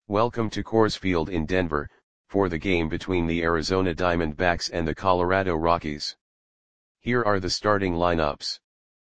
Welcome to Coors Field in Denver, for the game between the Arizona Diamondbacks and the Colorado Rockies. Here are the starting lineups.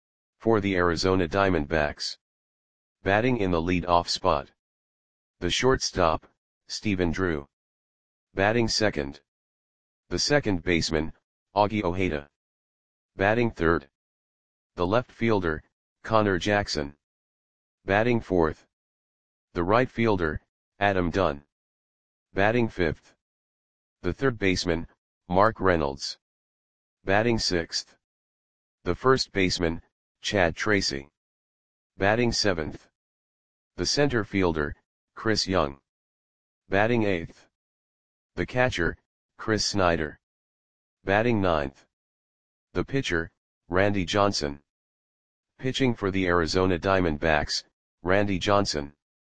For the Arizona Diamondbacks. Batting in the lead-off spot. The shortstop, Stephen Drew. Batting second. The second baseman, Augie Ojeda. Batting third. The left fielder, Connor Jackson. Batting fourth. The right fielder, Adam Dunn. Batting fifth. The third baseman, Mark Reynolds. Batting sixth. The first baseman, Chad Tracy. Batting seventh. The center fielder, Chris Young. Batting eighth. The catcher, Chris Snyder. Batting ninth. The pitcher, Randy Johnson. Pitching for the Arizona Diamondbacks, Randy Johnson.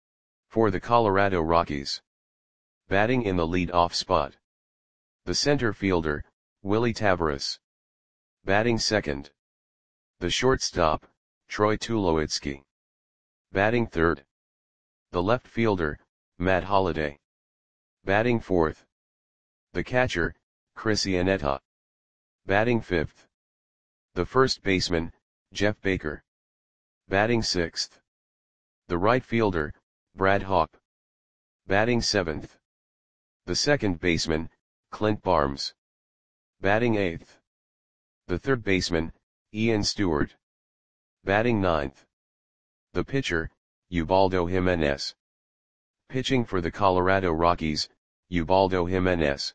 For the Colorado Rockies. Batting in the lead-off spot. The center fielder, Willie Taveras. Batting second. The shortstop, Troy Tulowitzki. Batting third. The left fielder, Matt Holliday. Batting fourth. The catcher, Chris Iannetta. Batting fifth. The first baseman, Jeff Baker. Batting sixth. The right fielder, Brad Hawpe. Batting seventh. The second baseman, Clint Barnes. Batting eighth. The third baseman, Ian Stewart. Batting ninth. The pitcher, Ubaldo Jimenez. Pitching for the Colorado Rockies, Ubaldo Jimenez.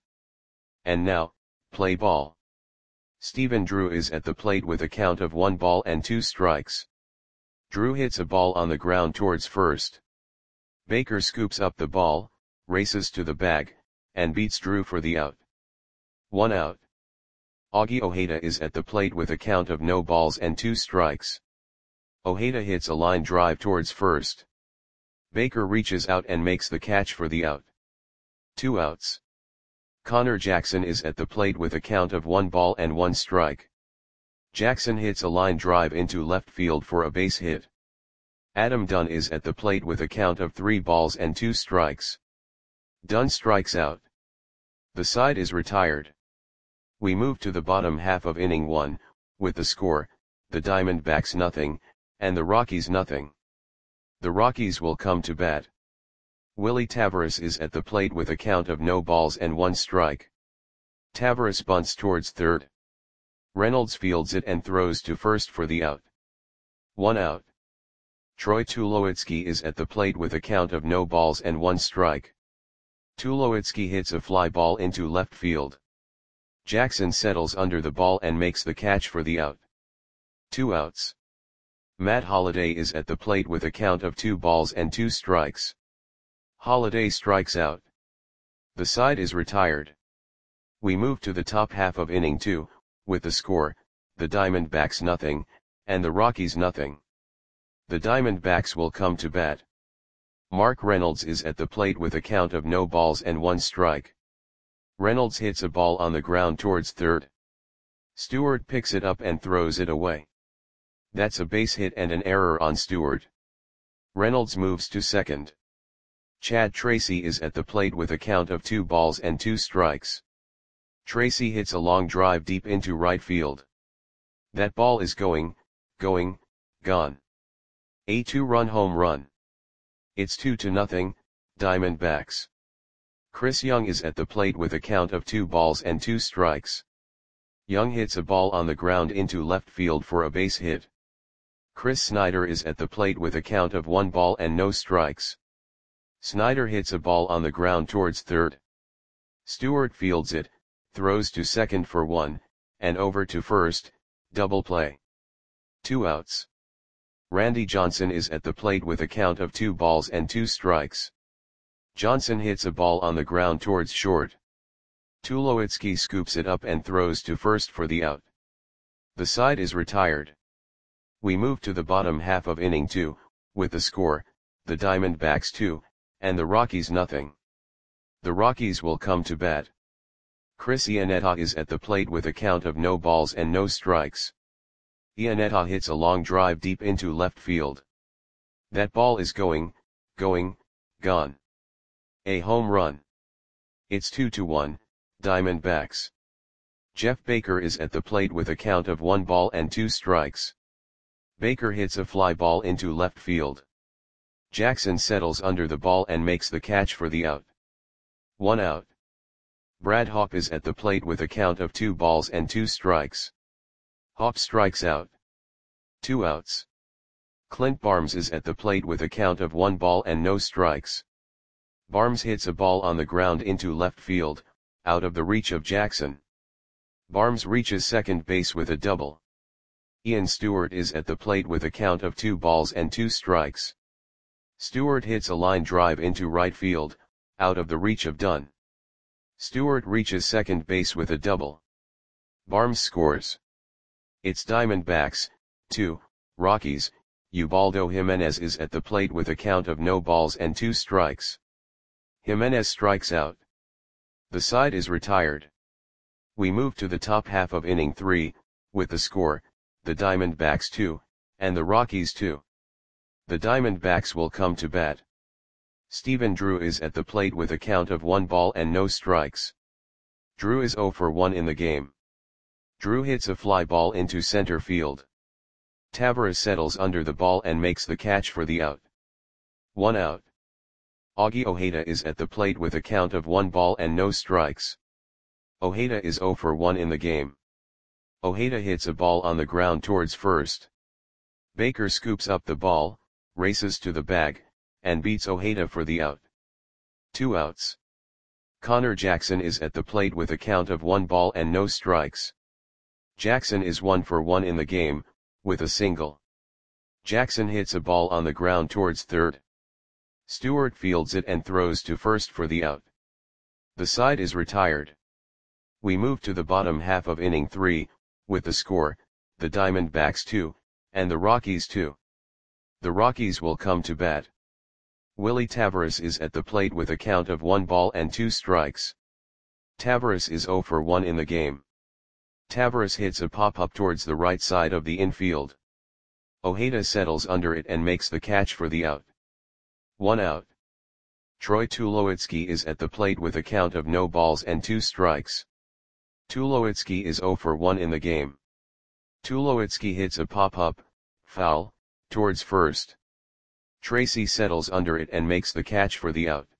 And now, play ball. Stephen Drew is at the plate with a count of 1 ball and 2 strikes. Drew hits a ball on the ground towards first. Baker scoops up the ball, races to the bag, and beats Drew for the out. 1 out. Augie Ojeda is at the plate with a count of no balls and 2 strikes. Ojeda hits a line drive towards first. Baker reaches out and makes the catch for the out. 2 outs. Connor Jackson is at the plate with a count of 1 ball and 1 strike. Jackson hits a line drive into left field for a base hit. Adam Dunn is at the plate with a count of 3 balls and 2 strikes. Dunn strikes out. The side is retired. We move to the bottom half of inning 1, with the score, the Diamondbacks nothing, and the Rockies nothing. The Rockies will come to bat. Willie Taveras is at the plate with a count of no balls and 1 strike. Taveras bunts towards third. Reynolds fields it and throws to first for the out. 1 out. Troy Tulowitzki is at the plate with a count of no balls and 1 strike. Tulowitzki hits a fly ball into left field. Jackson settles under the ball and makes the catch for the out. 2 outs. Matt Holliday is at the plate with a count of 2 balls and 2 strikes. Holliday strikes out. The side is retired. We move to the top half of inning 2, with the score, the Diamondbacks nothing, and the Rockies nothing. The Diamondbacks will come to bat. Mark Reynolds is at the plate with a count of no balls and 1 strike. Reynolds hits a ball on the ground towards third. Stewart picks it up and throws it away. That's a base hit and an error on Stewart. Reynolds moves to second. Chad Tracy is at the plate with a count of 2 balls and 2 strikes. Tracy hits a long drive deep into right field. That ball is gone. A 2-run home run. It's 2-0, Diamondbacks. Chris Young is at the plate with a count of 2 balls and 2 strikes. Young hits a ball on the ground into left field for a base hit. Chris Snyder is at the plate with a count of 1 ball and no strikes. Snyder hits a ball on the ground towards third. Stewart fields it, throws to second for 1, and over to first, double play. 2 outs. Randy Johnson is at the plate with a count of 2 balls and 2 strikes. Johnson hits a ball on the ground towards short. Tulowitzki scoops it up and throws to first for the out. The side is retired. We move to the bottom half of inning 2, with the score, the Diamondbacks 2, and the Rockies nothing. The Rockies will come to bat. Chris Iannetta is at the plate with a count of no balls and no strikes. Iannetta hits a long drive deep into left field. That ball is gone. A home run. It's 2-1, Diamondbacks. Jeff Baker is at the plate with a count of 1 ball and 2 strikes. Baker hits a fly ball into left field. Jackson settles under the ball and makes the catch for the out. 1 out. Brad Hawpe is at the plate with a count of 2 balls and 2 strikes. Hawpe strikes out. 2 outs. Clint Barnes is at the plate with a count of 1 ball and no strikes. Barnes hits a ball on the ground into left field, out of the reach of Jackson. Barnes reaches second base with a double. Ian Stewart is at the plate with a count of 2 balls and 2 strikes. Stewart hits a line drive into right field, out of the reach of Dunn. Stewart reaches second base with a double. Barnes scores. It's Diamondbacks, 2, Rockies. Ubaldo Jimenez is at the plate with a count of no balls and 2 strikes. Jimenez strikes out. The side is retired. We move to the top half of inning 3, with the score, the Diamondbacks 2, and the Rockies 2. The Diamondbacks will come to bat. Stephen Drew is at the plate with a count of 1 ball and no strikes. Drew is 0 for 1 in the game. Drew hits a fly ball into center field. Taveras settles under the ball and makes the catch for the out. 1 out. Augie Ojeda is at the plate with a count of 1 ball and no strikes. Ojeda is 0 for 1 in the game. Ojeda hits a ball on the ground towards first. Baker scoops up the ball, races to the bag, and beats Ojeda for the out. 2 outs. Connor Jackson is at the plate with a count of 1 ball and no strikes. Jackson is 1 for 1 in the game, with a single. Jackson hits a ball on the ground towards third. Stewart fields it and throws to first for the out. The side is retired. We move to the bottom half of inning 3, with the score, the Diamondbacks 2, and the Rockies 2. The Rockies will come to bat. Willie Taveras is at the plate with a count of 1 ball and 2 strikes. Taveras is 0 for 1 in the game. Taveras hits a pop-up towards the right side of the infield. Ojeda settles under it and makes the catch for the out. 1 out. Troy Tulowitzki is at the plate with a count of no balls and 2 strikes. Tulowitzki is 0 for 1 in the game. Tulowitzki hits a pop-up, foul, towards first. Tracy settles under it and makes the catch for the out.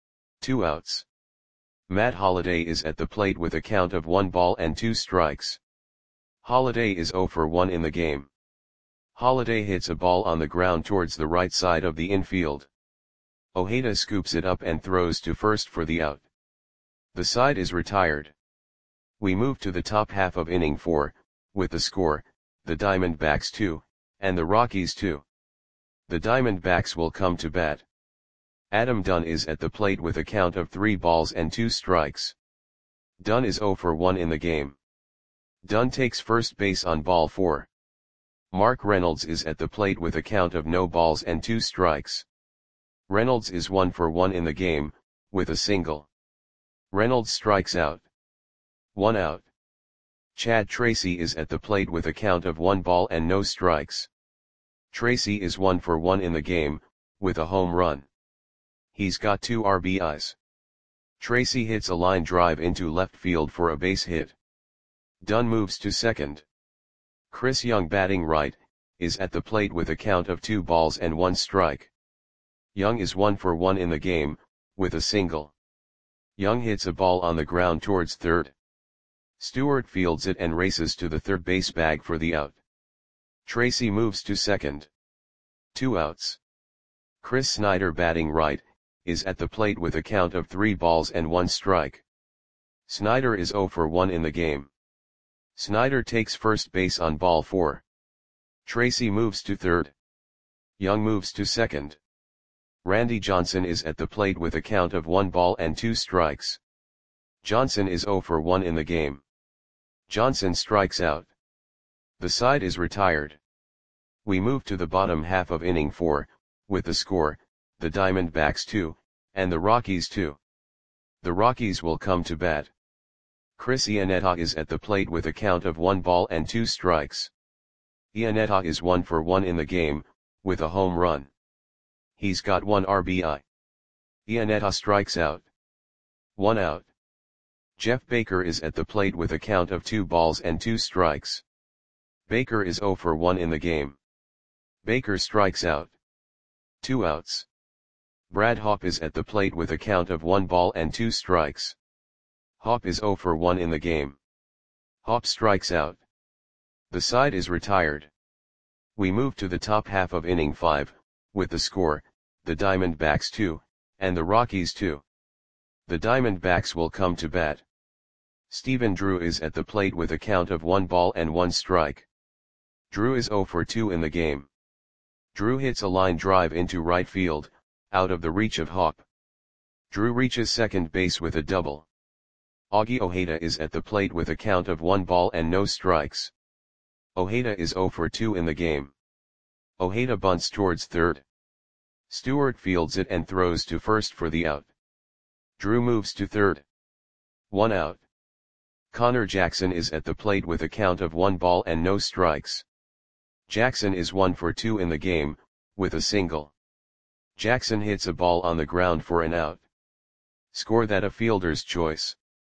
2 outs. Matt Holliday is at the plate with a count of 1 ball and 2 strikes. Holliday is 0 for 1 in the game. Holliday hits a ball on the ground towards the right side of the infield. Ojeda scoops it up and throws to first for the out. The side is retired. We move to the top half of inning 4, with the score, the Diamondbacks 2, and the Rockies 2. The Diamondbacks will come to bat. Adam Dunn is at the plate with a count of 3 balls and 2 strikes. Dunn is 0 for 1 in the game. Dunn takes first base on ball 4. Mark Reynolds is at the plate with a count of no balls and 2 strikes. Reynolds is 1 for 1 in the game, with a single. Reynolds strikes out. 1 out. Chad Tracy is at the plate with a count of 1 ball and no strikes. Tracy is 1 for 1 in the game, with a home run. He's got 2 RBIs. Tracy hits a line drive into left field for a base hit. Dunn moves to second. Chris Young, batting right, is at the plate with a count of 2 balls and 1 strike. Young is 1 for 1 in the game, with a single. Young hits a ball on the ground towards third. Stewart fields it and races to the third base bag for the out. Tracy moves to second. 2 outs. Chris Snyder, batting right, is at the plate with a count of 3 balls and 1 strike. Snyder is 0 for 1 in the game. Snyder takes first base on ball 4. Tracy moves to third. Young moves to second. Randy Johnson is at the plate with a count of 1 ball and 2 strikes. Johnson is 0 for 1 in the game. Johnson strikes out. The side is retired. We move to the bottom half of inning 4, with the score, the Diamondbacks 2, and the Rockies 2. The Rockies will come to bat. Chris Iannetta is at the plate with a count of 1 ball and 2 strikes. Iannetta is 1 for 1 in the game, with a home run. He's got 1 RBI. Iannetta strikes out. 1 out. Jeff Baker is at the plate with a count of 2 balls and 2 strikes. Baker is 0 for 1 in the game. Baker strikes out. 2 outs. Brad Hopp is at the plate with a count of 1 ball and 2 strikes. Hopp is 0 for 1 in the game. Hopp strikes out. The side is retired. We move to the top half of inning 5, with the score, the Diamondbacks 2, and the Rockies 2. The Diamondbacks will come to bat. Stephen Drew is at the plate with a count of 1 ball and 1 strike. Drew is 0 for 2 in the game. Drew hits a line drive into right field, out of the reach of Hopp. Drew reaches second base with a double. Augie Ojeda is at the plate with a count of 1 ball and no strikes. Ojeda is 0 for 2 in the game. Ojeda bunts towards third. Stewart fields it and throws to first for the out. Drew moves to third. 1 out. Connor Jackson is at the plate with a count of 1 ball and no strikes. Jackson is 1 for 2 in the game, with a single. Jackson hits a ball on the ground for an out. Score that a fielder's choice.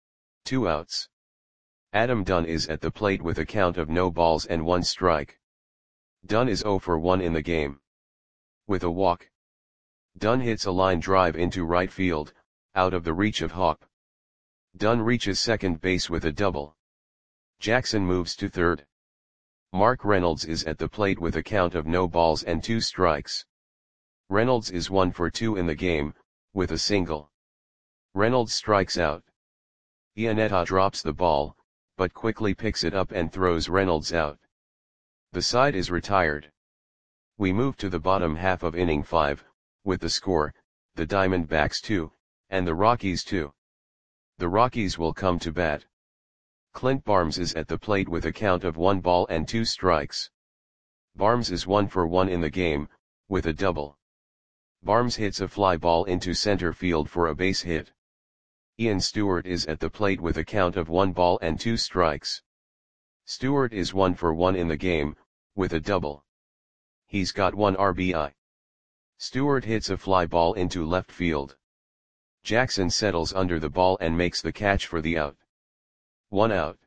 2 outs. Adam Dunn is at the plate with a count of no balls and 1 strike. Dunn is 0 for 1 in the game. With a walk. Dunn hits a line drive into right field, out of the reach of Hopp. Dunn reaches second base with a double. Jackson moves to third. Mark Reynolds is at the plate with a count of no balls and 2 strikes. Reynolds is 1 for 2 in the game, with a single. Reynolds strikes out. Iannetta drops the ball, but quickly picks it up and throws Reynolds out. The side is retired. We move to the bottom half of inning 5, with the score, the Diamondbacks 2, and the Rockies 2. The Rockies will come to bat. Clint Barnes is at the plate with a count of 1 ball and 2 strikes. Barnes is 1 for 1 in the game, with a double. Barnes hits a fly ball into center field for a base hit. Ian Stewart is at the plate with a count of 1 ball and 2 strikes. Stewart is 1 for 1 in the game, with a double. He's got 1 RBI. Stewart hits a fly ball into left field. Jackson settles under the ball and makes the catch for the out. 1 out.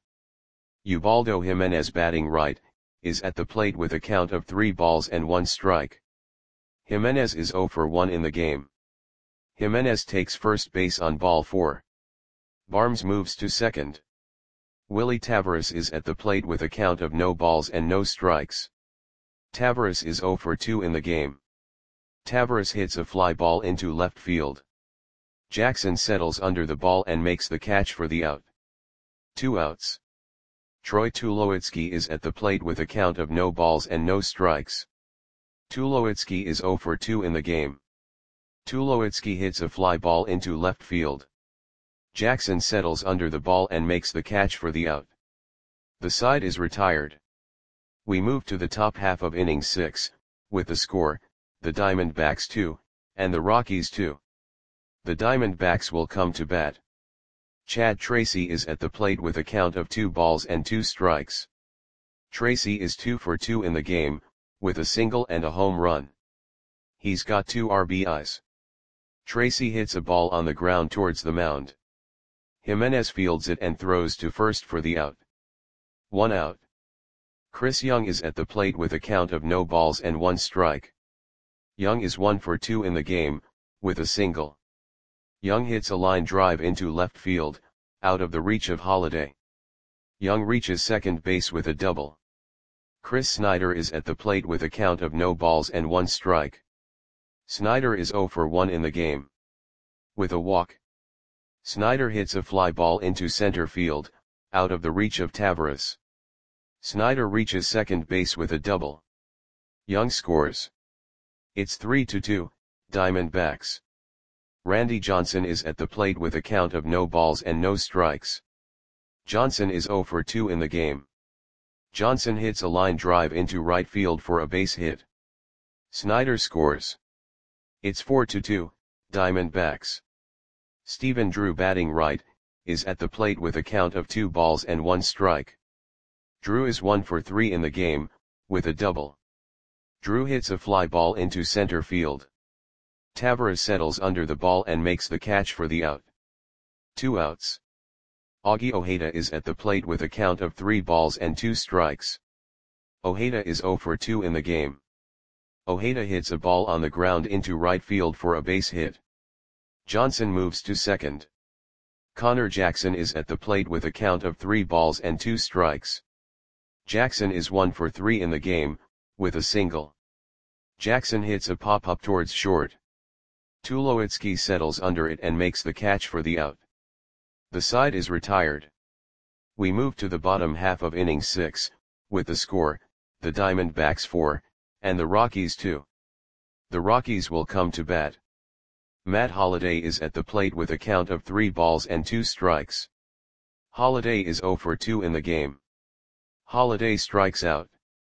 Ubaldo Jimenez, batting right, is at the plate with a count of 3 balls and 1 strike. Jimenez is 0 for 1 in the game. Jimenez takes first base on ball 4. Barnes moves to second. Willie Taveras is at the plate with a count of no balls and no strikes. Taveras is 0 for 2 in the game. Taveras hits a fly ball into left field. Jackson settles under the ball and makes the catch for the out. 2 outs. Troy Tulowitzki is at the plate with a count of no balls and no strikes. Tulowitzki is 0 for 2 in the game. Tulowitzki hits a fly ball into left field. Jackson settles under the ball and makes the catch for the out. The side is retired. We move to the top half of inning 6, with the score, the Diamondbacks 2, and the Rockies 2. The Diamondbacks will come to bat. Chad Tracy is at the plate with a count of 2 balls and 2 strikes. Tracy is 2 for 2 in the game, with a single and a home run. He's got 2 RBIs. Tracy hits a ball on the ground towards the mound. Jimenez fields it and throws to first for the out. 1 out. Chris Young is at the plate with a count of no balls and 1 strike. Young is 1 for 2 in the game, with a single. Young hits a line drive into left field, out of the reach of Holliday. Young reaches second base with a double. Chris Snyder is at the plate with a count of no balls and 1 strike. Snyder is 0 for 1 in the game. With a walk. Snyder hits a fly ball into center field, out of the reach of Taveras. Snyder reaches second base with a double. Young scores. It's 3-2, Diamondbacks. Randy Johnson is at the plate with a count of no balls and no strikes. Johnson is 0 for 2 in the game. Johnson hits a line drive into right field for a base hit. Snyder scores. It's 4-2, Diamondbacks. Stephen Drew, batting right, is at the plate with a count of 2 balls and 1 strike. Drew is 1 for 3 in the game, with a double. Drew hits a fly ball into center field. Tavares settles under the ball and makes the catch for the out. 2 outs. Augie Ojeda is at the plate with a count of 3 balls and 2 strikes. Ojeda is 0 for 2 in the game. Ojeda hits a ball on the ground into right field for a base hit. Johnson moves to second. Connor Jackson is at the plate with a count of 3 balls and 2 strikes. Jackson is 1 for 3 in the game, with a single. Jackson hits a pop-up towards short. Tulowitzki settles under it and makes the catch for the out. The side is retired. We move to the bottom half of inning 6, with the score, the Diamondbacks 4, and the Rockies 2. The Rockies will come to bat. Matt Holliday is at the plate with a count of 3 balls and 2 strikes. Holliday is 0 for 2 in the game. Holliday strikes out.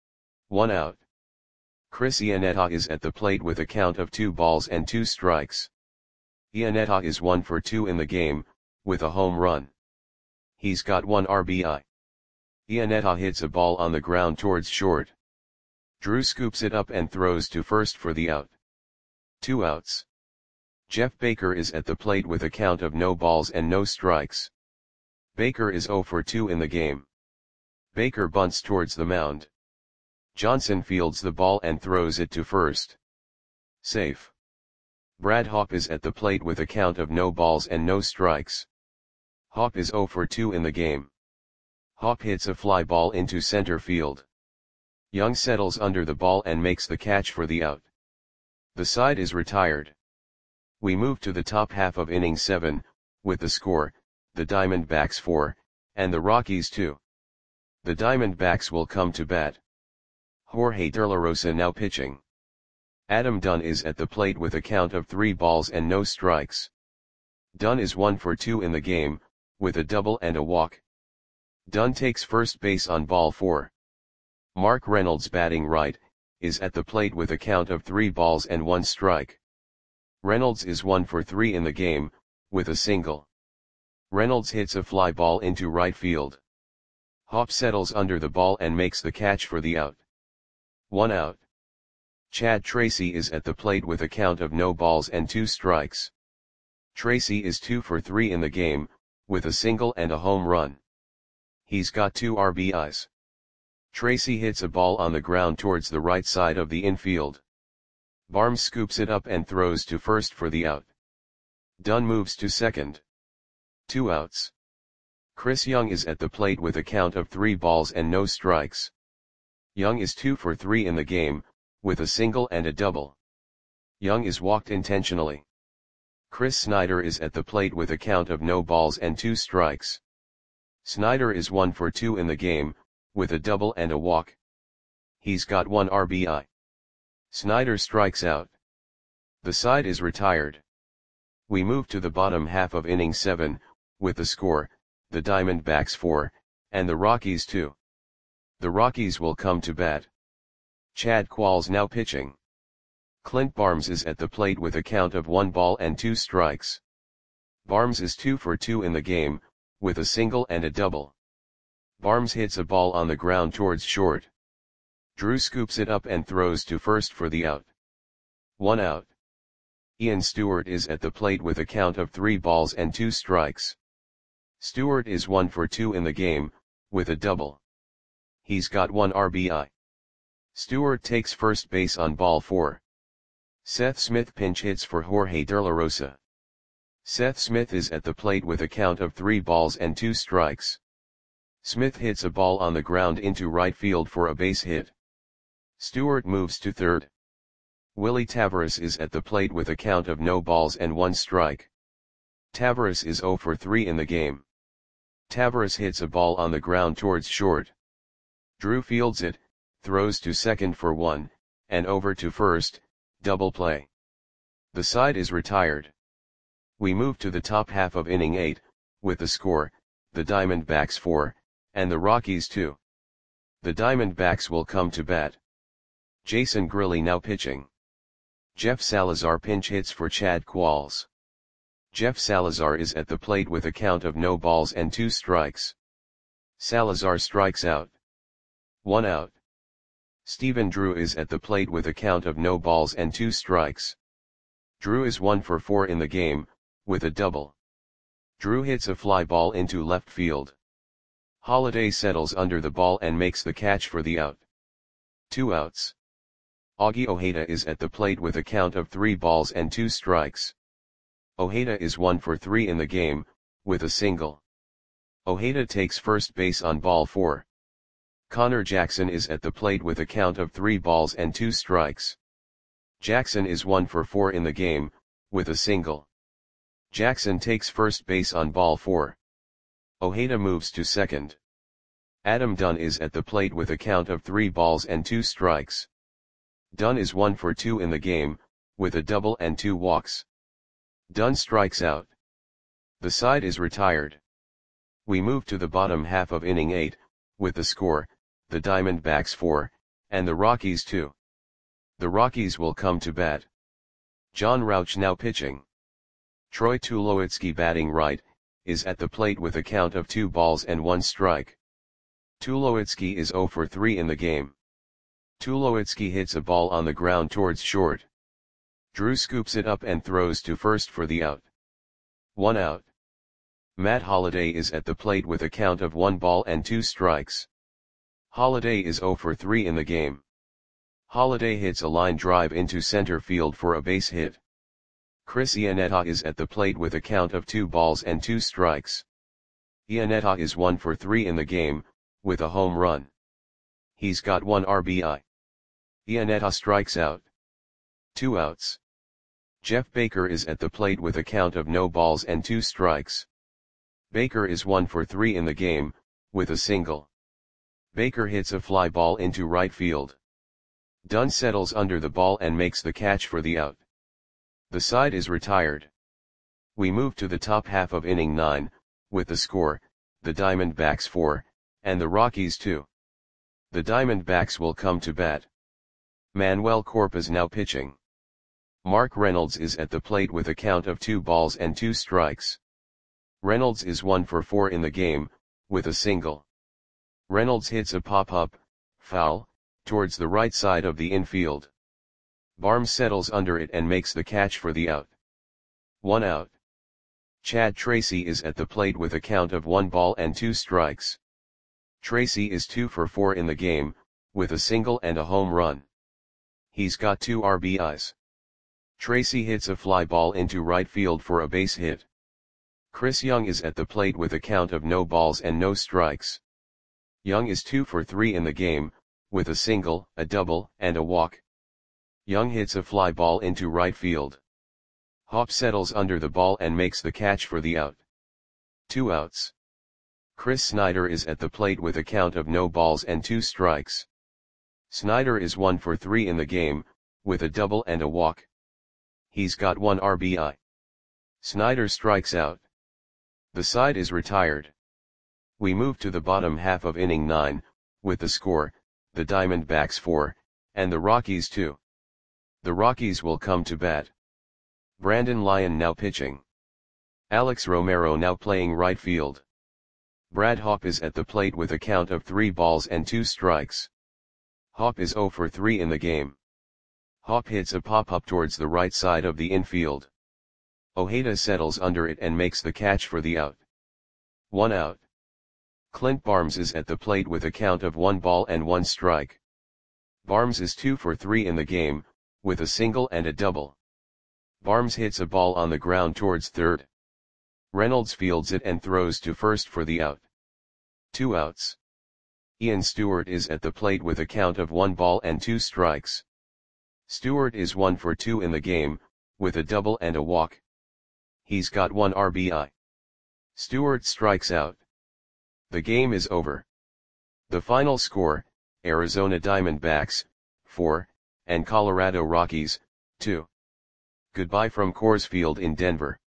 1 out. Chris Iannetta is at the plate with a count of 2 balls and 2 strikes. Iannetta is 1 for 2 in the game, with a home run. He's got 1 RBI. Iannetta hits a ball on the ground towards short. Drew scoops it up and throws to first for the out. 2 outs. Jeff Baker is at the plate with a count of no balls and no strikes. Baker is 0 for 2 in the game. Baker bunts towards the mound. Johnson fields the ball and throws it to first. Safe. Brad Hawpe is at the plate with a count of no balls and no strikes. Hawpe is 0 for 2 in the game. Hawpe hits a fly ball into center field. Young settles under the ball and makes the catch for the out. The side is retired. We move to the top half of inning 7, with the score, the Diamondbacks 4, and the Rockies 2. The Diamondbacks will come to bat. Jorge De La Rosa now pitching. Adam Dunn is at the plate with a count of 3 balls and no strikes. Dunn is 1 for 2 in the game, with a double and a walk. Dunn takes first base on ball 4. Mark Reynolds, batting right, is at the plate with a count of 3 balls and 1 strike. Reynolds is 1 for 3 in the game, with a single. Reynolds hits a fly ball into right field. Hawpe settles under the ball and makes the catch for the out. 1 out. Chad Tracy is at the plate with a count of no balls and 2 strikes. Tracy is 2 for 3 in the game, with a single and a home run. He's got 2 RBIs. Tracy hits a ball on the ground towards the right side of the infield. Barnes scoops it up and throws to first for the out. Dunn moves to second. 2 outs. Chris Young is at the plate with a count of 3 balls and no strikes. Young is 2 for 3 in the game, with a single and a double. Young is walked intentionally. Chris Snyder is at the plate with a count of no balls and 2 strikes. Snyder is 1 for 2 in the game, with a double and a walk. He's got 1 RBI. Snyder strikes out. The side is retired. We move to the bottom half of inning 7, with the score, the Diamondbacks 4, and the Rockies 2. The Rockies will come to bat. Chad Qualls now pitching. Clint Barnes is at the plate with a count of 1 ball and 2 strikes. Barnes is 2 for 2 in the game, with a single and a double. Barnes hits a ball on the ground towards short. Drew scoops it up and throws to first for the out. 1 out. Ian Stewart is at the plate with a count of 3 balls and 2 strikes. Stewart is 1 for 2 in the game, with a double. He's got 1 RBI. Stewart takes first base on ball 4. Seth Smith pinch hits for Jorge De La Rosa. Seth Smith is at the plate with a count of 3 balls and 2 strikes. Smith hits a ball on the ground into right field for a base hit. Stewart moves to third. Willie Tavares is at the plate with a count of no balls and 1 strike. Tavares is 0 for 3 in the game. Tavares hits a ball on the ground towards short. Drew fields it, throws to second for 1, and over to first, double play. The side is retired. We move to the top half of inning 8, with the score, the Diamondbacks 4, and the Rockies 2. The Diamondbacks will come to bat. Jason Grilli now pitching. Jeff Salazar pinch hits for Chad Qualls. Jeff Salazar is at the plate with a count of no balls and 2 strikes. Salazar strikes out. 1 out. Stephen Drew is at the plate with a count of no balls and 2 strikes. Drew is 1 for 4 in the game, with a double. Drew hits a fly ball into left field. Holiday settles under the ball and makes the catch for the out. 2 outs. Augie Ojeda is at the plate with a count of 3 balls and 2 strikes. Ojeda is 1 for 3 in the game, with a single. Ojeda takes first base on ball 4. Connor Jackson is at the plate with a count of 3 balls and 2 strikes. Jackson is 1 for 4 in the game, with a single. Jackson takes first base on ball 4. Ojeda moves to second. Adam Dunn is at the plate with a count of 3 balls and 2 strikes. Dunn is 1 for 2 in the game, with a double and 2 walks. Dunn strikes out. The side is retired. We move to the bottom half of inning 8, with the score, the Diamondbacks 4, and the Rockies 2. The Rockies will come to bat. John Rauch now pitching. Troy Tulowitzki batting right, is at the plate with a count of 2 balls and 1 strike. Tulowitzki is 0 for 3 in the game. Tulowitzki hits a ball on the ground towards short. Drew scoops it up and throws to first for the out. 1 out. Matt Holliday is at the plate with a count of 1 ball and 2 strikes. Holliday is 0 for 3 in the game. Holliday hits a line drive into center field for a base hit. Chris Iannetta is at the plate with a count of 2 balls and 2 strikes. Iannetta is 1 for 3 in the game, with a home run. He's got 1 RBI. Iannetta strikes out. 2 outs. Jeff Baker is at the plate with a count of no balls and 2 strikes. Baker is 1 for 3 in the game, with a single. Baker hits a fly ball into right field. Dunn settles under the ball and makes the catch for the out. The side is retired. We move to the top half of inning 9, with the score, the Diamondbacks 4, and the Rockies 2. The Diamondbacks will come to bat. Manuel Corpus now pitching. Mark Reynolds is at the plate with a count of 2 balls and 2 strikes. Reynolds is 1 for 4 in the game, with a single. Reynolds hits a pop-up, foul, towards the right side of the infield. Barnes settles under it and makes the catch for the out. 1 out. Chad Tracy is at the plate with a count of 1 ball and 2 strikes. Tracy is 2 for 4 in the game, with a single and a home run. He's got 2 RBIs. Tracy hits a fly ball into right field for a base hit. Chris Young is at the plate with a count of no balls and no strikes. Young is 2 for 3 in the game, with a single, a double, and a walk. Young hits a fly ball into right field. Hopp settles under the ball and makes the catch for the out. 2 outs. Chris Snyder is at the plate with a count of no balls and 2 strikes. Snyder is 1 for 3 in the game, with a double and a walk. He's got 1 RBI. Snyder strikes out. The side is retired. We move to the bottom half of inning 9, with the score, the Diamondbacks 4, and the Rockies 2. The Rockies will come to bat. Brandon Lyon now pitching. Alex Romero now playing right field. Brad Hopp is at the plate with a count of 3 balls and 2 strikes. Hopp is 0 for 3 in the game. Hopp hits a pop-up towards the right side of the infield. Ojeda settles under it and makes the catch for the out. 1 out. Clint Barnes is at the plate with a count of 1 ball and 1 strike. Barnes is 2 for 3 in the game, with a single and a double. Barnes hits a ball on the ground towards third. Reynolds fields it and throws to first for the out. 2 outs. Ian Stewart is at the plate with a count of 1 ball and 2 strikes. Stewart is 1 for 2 in the game, with a double and a walk. He's got 1 RBI. Stewart strikes out. The game is over. The final score, Arizona Diamondbacks, 4, and Colorado Rockies, 2. Goodbye from Coors Field in Denver.